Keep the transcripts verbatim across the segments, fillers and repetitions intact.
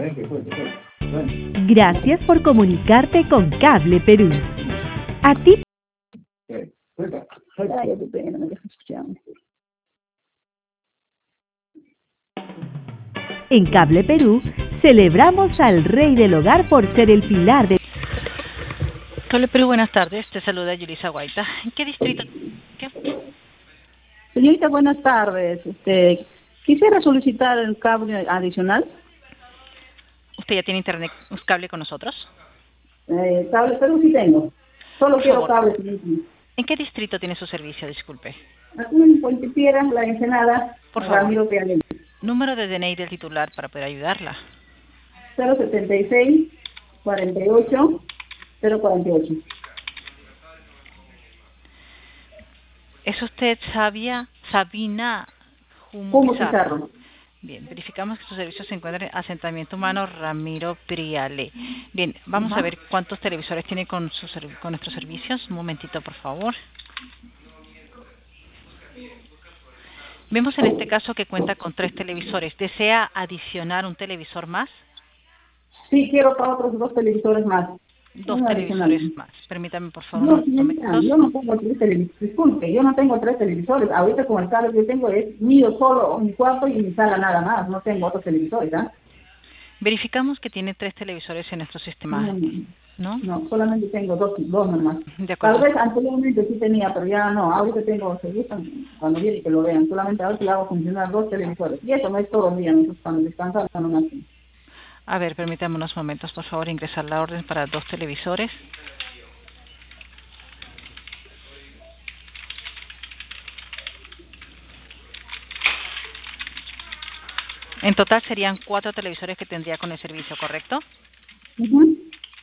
Gracias por comunicarte con Cable Perú. A ti. En Cable Perú celebramos al Rey del Hogar por ser el pilar de... Cable Perú, buenas tardes. Te saluda Yulisa Guaita. ¿En qué distrito? ¿Qué? Señorita, buenas tardes. Este, quisiera solicitar el cable adicional. ¿Usted ya tiene internet cable con nosotros? Eh, cable Perú sí tengo. Solo Por quiero favor. cable. ¿En qué distrito tiene su servicio? Disculpe. Aquí en Puente Piedra, La Ensenada, Por favor. Ramiro Pialén. Número de D N I del titular para poder ayudarla. cero setenta y seis, cuarenta y ocho, cero cuarenta y ocho. ¿Es usted Sabia, Sabina Humo Humo Pizarro? Pizarro. Bien, verificamos que su servicio se encuentra en Asentamiento Humano Ramiro Priale. Bien, vamos Ajá. a ver cuántos televisores tiene con, su, con nuestros servicios. Un momentito, por favor. Vemos en este caso que cuenta con tres televisores. ¿Desea adicionar un televisor más? Sí, quiero para otros dos televisores más. Dos Un televisores adicional. más. Permítame, por favor, No, unos señorita, momentos. yo no tengo tres televisores. Disculpe, yo no tengo tres televisores. Ahorita con el cable que yo tengo es mío solo, mi cuarto y mi sala nada más. No tengo otros televisores, ¿ah? Verificamos que tiene tres televisores en nuestro sistema, No, ¿no? no, solamente tengo dos, dos nomás. De acuerdo. Tal vez anteriormente sí tenía, pero ya no. Ahorita tengo, se gustan cuando viene que lo vean. Solamente ahora le hago funcionar dos televisores. Y eso no es todo el día, nosotros cuando descansamos no hacemos. A ver, permítame unos momentos, por favor, ingresar la orden para dos televisores. En total serían cuatro televisores que tendría con el servicio, ¿correcto? Uh-huh.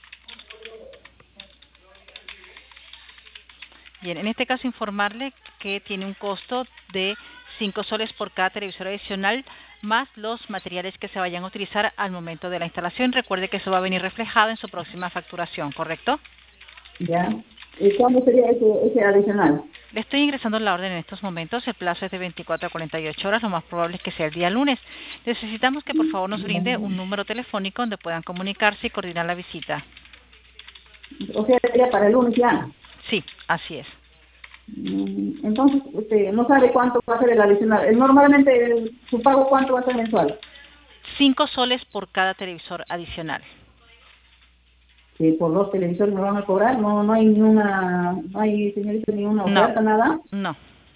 Bien, en este caso informarle que tiene un costo de cinco soles por cada televisor adicional, más los materiales que se vayan a utilizar al momento de la instalación. Recuerde que eso va a venir reflejado en su próxima facturación, ¿correcto? Ya. ¿Y cuándo sería ese, ese adicional? Le estoy ingresando la orden en estos momentos. El plazo es de veinticuatro a cuarenta y ocho horas. Lo más probable es que sea el día lunes. Necesitamos que por favor nos brinde un número telefónico donde puedan comunicarse y coordinar la visita. O sea, sería para el lunes ya. Sí, así es. Entonces, usted no sabe cuánto va a ser el adicional. El- Normalmente, el- su pago, ¿cuánto va a ser mensual? Cinco soles por cada televisor adicional. Que por dos televisores me van a cobrar. No, no hay ni una, no hay, señorita, ni una oferta, No, nada. no.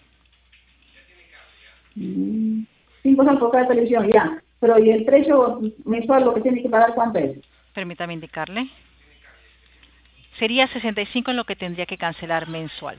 Mm, Cinco son por cada televisión, ya. Pero, ¿y el precio mensual, lo que tiene que pagar, cuánto es? Permítame indicarle. Sería sesenta y cinco en lo que tendría que cancelar mensual.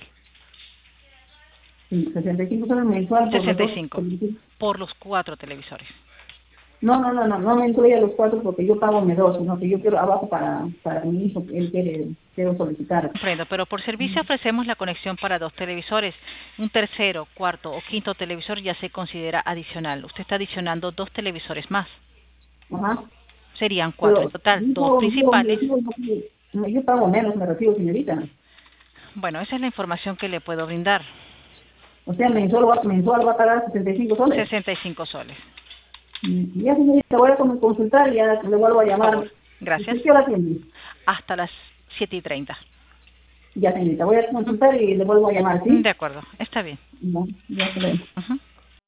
Sí, sesenta y cinco soles mensual por los sesenta y dos cinco televisores. por los cuatro televisores. No, no, no, no, no me incluye los cuatro porque yo pago me dos, sino que yo quiero abajo para, para mi hijo, que él quiere, quiero solicitar. Comprendo, pero por servicio ofrecemos la conexión para dos televisores. Un tercero, cuarto o quinto televisor ya se considera adicional. Usted está adicionando dos televisores más. Ajá. Serían cuatro Pero en total, yo, dos yo, principales. yo, yo, yo pago menos, me refiero, señorita. Bueno, esa es la información que le puedo brindar. O sea, mensual va, mensual va a pagar sesenta y cinco soles. sesenta y cinco soles. Mm, Ya, señorita, voy a como consultar y ya le vuelvo a Por llamar. favor, gracias. ¿Qué hora tiene? Hasta las siete y treinta. Ya, señorita, voy a consultar y le vuelvo a llamar, ¿sí? De acuerdo, está bien. No, ya se ve. Uh-huh.